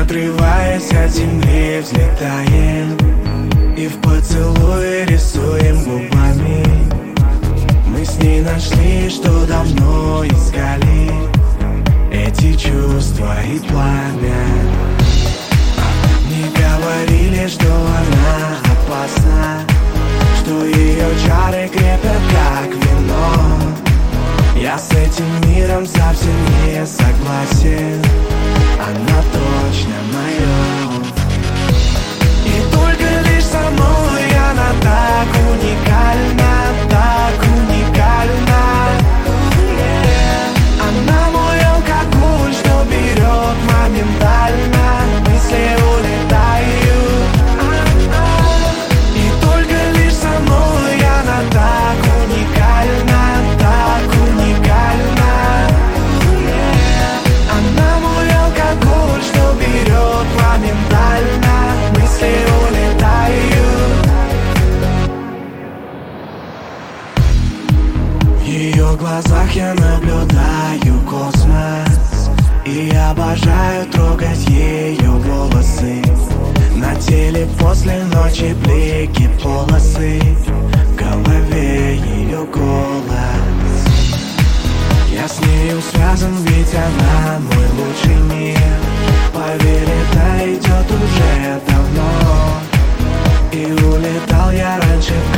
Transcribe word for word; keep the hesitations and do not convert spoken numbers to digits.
отрываясь от земли, взлетаем и в поцелуе рисуем губами. Мы с ней нашли, что давно искали, эти чувства и пламя. Не говорили, что она опасна, что ее чары крепят как вино. Я с этим миром совсем не согласен, она точно моя. И только лишь со мной она так уникальна, так уникальна. Она мой алкоголь, что берет моментально, мысли улетают. И только лишь со мной она так уникальна, так уникальна. Она мой алкоголь, что берет моментально, мысли улетают. В ее глазах я наблюдаю космос и обожаю трогать ее волосы. На теле после ночи блики, полосы, в голове ее голос. Я с нею связан, ведь она мой лучший мир. Поверь, это идет уже давно, и улетал я раньше.